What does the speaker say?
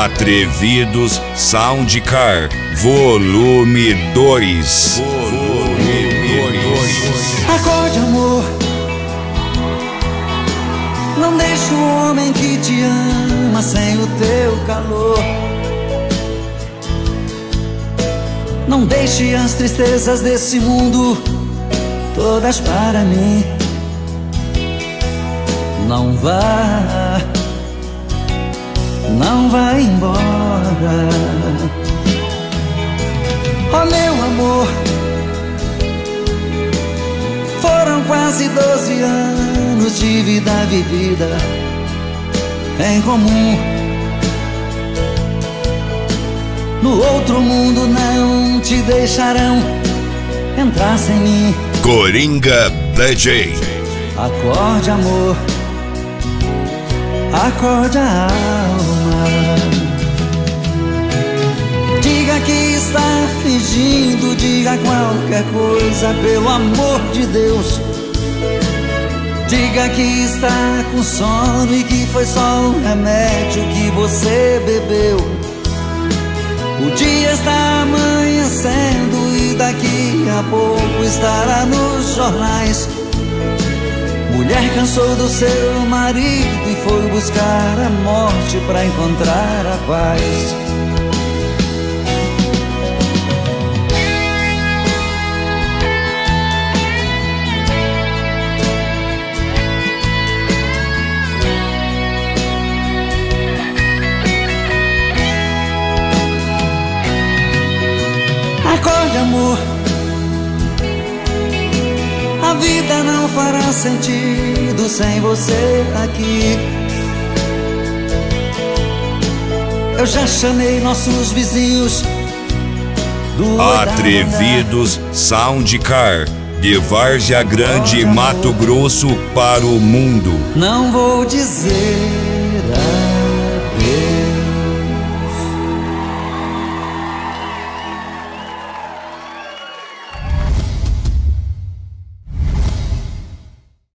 Atrevidos Soundcar, volume 2. Acorde, amor, não deixe o homem que te ama sem o teu calor. Não deixe as tristezas desse mundo todas para mim. Não vá embora. Oh, meu amor, foram quase 12 anos de vida vivida em comum. No outro mundo não te deixarão entrar sem mim. Coringa DJ. Acorde, amor, acorde a alma. Diga que está fingindo, diga qualquer coisa, pelo amor de Deus. Diga que está com sono e que foi só um remédio que você bebeu. O dia está amanhecendo e daqui a pouco estará nos jornais. Mulher cansou do seu marido e foi buscar a morte para encontrar a paz. Acorde, amor, a vida não fará sentido sem você aqui. Eu já chamei nossos vizinhos do Atrevidos Soundcar, de Várzea Grande, Mato Grosso, para o mundo. Não vou dizer adeus.